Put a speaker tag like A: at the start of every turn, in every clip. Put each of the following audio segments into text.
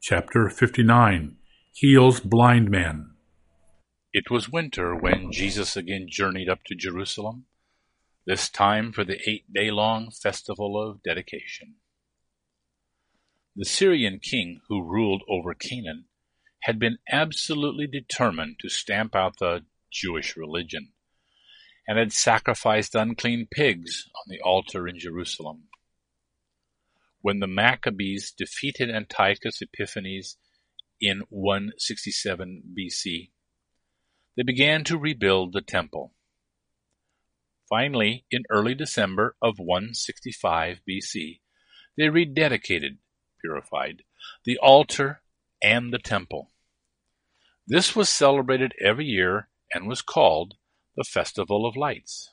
A: Chapter 59 Heals Blind Man.
B: It was winter when Jesus again journeyed up to Jerusalem, this time for the 8-day-long festival of dedication. The Syrian king who ruled over Canaan had been absolutely determined to stamp out the Jewish religion, and had sacrificed unclean pigs on the altar in Jerusalem. When the Maccabees defeated Antiochus Epiphanes in 167 BC, they began to rebuild the temple. Finally, in early December of 165 BC, they rededicated, purified, the altar and the temple. This was celebrated every year and was called the Festival of Lights.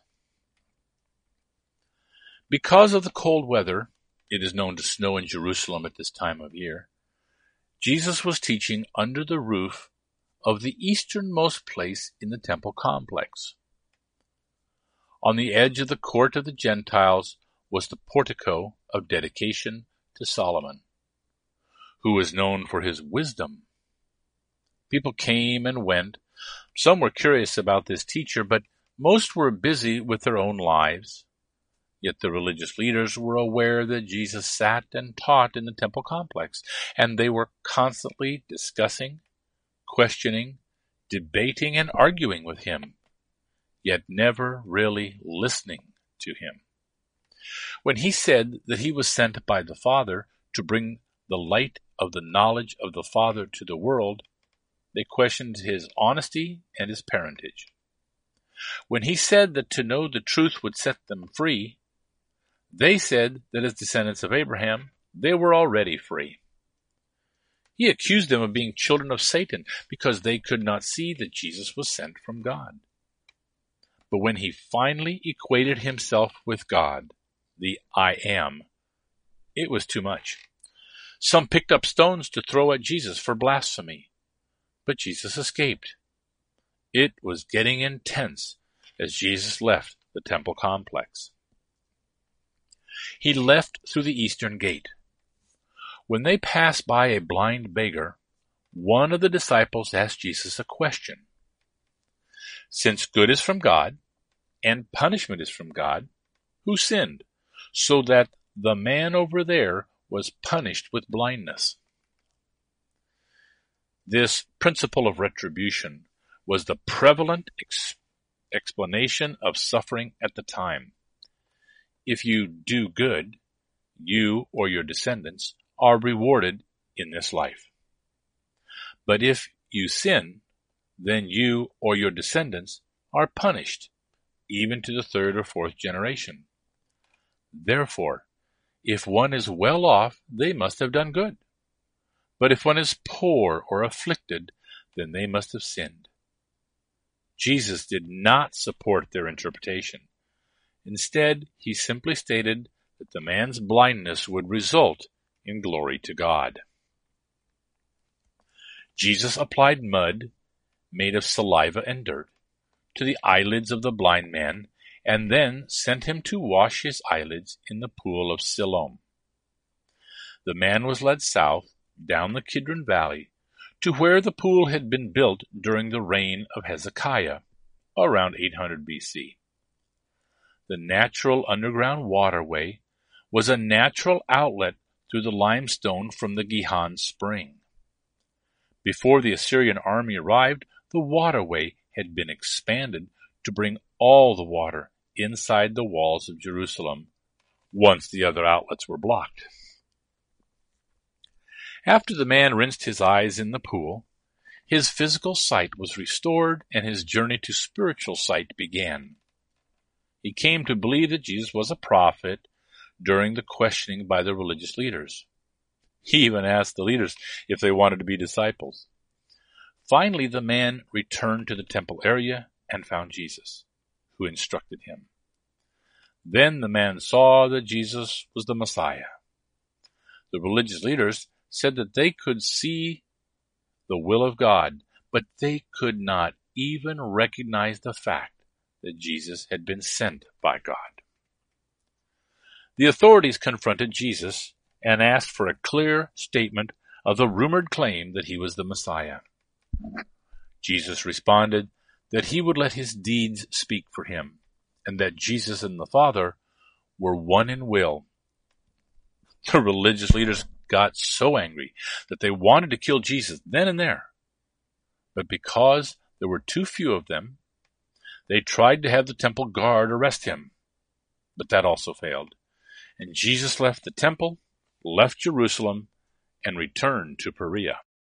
B: Because of the cold weather, it is known to snow in Jerusalem at this time of year, Jesus was teaching under the roof of the easternmost place in the temple complex. On the edge of the court of the Gentiles was the portico of dedication to Solomon, who was known for his wisdom. People came and went. Some were curious about this teacher, but most were busy with their own lives. Yet the religious leaders were aware that Jesus sat and taught in the temple complex, and they were constantly discussing, questioning, debating, and arguing with him, yet never really listening to him. When he said that he was sent by the Father to bring the light of the knowledge of the Father to the world, they questioned his honesty and his parentage. When he said that to know the truth would set them free, they said that as descendants of Abraham, they were already free. He accused them of being children of Satan because they could not see that Jesus was sent from God. But when he finally equated himself with God, the I Am, it was too much. Some picked up stones to throw at Jesus for blasphemy, but Jesus escaped. It was getting intense as Jesus left the temple complex. He left through the eastern gate. When they passed by a blind beggar, one of the disciples asked Jesus a question. Since good is from God, and punishment is from God, who sinned, so that the man over there was punished with blindness? This principle of retribution was the prevalent explanation of suffering at the time. If you do good, you or your descendants are rewarded in this life. But if you sin, then you or your descendants are punished, even to the third or fourth generation. Therefore, if one is well off, they must have done good. But if one is poor or afflicted, then they must have sinned. Jesus did not support their interpretation. Instead, he simply stated that the man's blindness would result in glory to God. Jesus applied mud, made of saliva and dirt, to the eyelids of the blind man, and then sent him to wash his eyelids in the pool of Siloam. The man was led south, down the Kidron Valley, to where the pool had been built during the reign of Hezekiah, around 800 BC. The natural underground waterway was a natural outlet through the limestone from the Gihon spring. Before the Assyrian army arrived, the waterway had been expanded to bring all the water inside the walls of Jerusalem, once the other outlets were blocked. After the man rinsed his eyes in the pool, his physical sight was restored and his journey to spiritual sight began. He came to believe that Jesus was a prophet during the questioning by the religious leaders. He even asked the leaders if they wanted to be disciples. Finally, the man returned to the temple area and found Jesus, who instructed him. Then the man saw that Jesus was the Messiah. The religious leaders said that they could see the will of God, but they could not even recognize the fact that Jesus had been sent by God. The authorities confronted Jesus and asked for a clear statement of the rumored claim that he was the Messiah. Jesus responded that he would let his deeds speak for him, and that Jesus and the Father were one in will. The religious leaders got so angry that they wanted to kill Jesus then and there. But because there were too few of them, they tried to have the temple guard arrest him. But that also failed. And Jesus left the temple, left Jerusalem, and returned to Perea.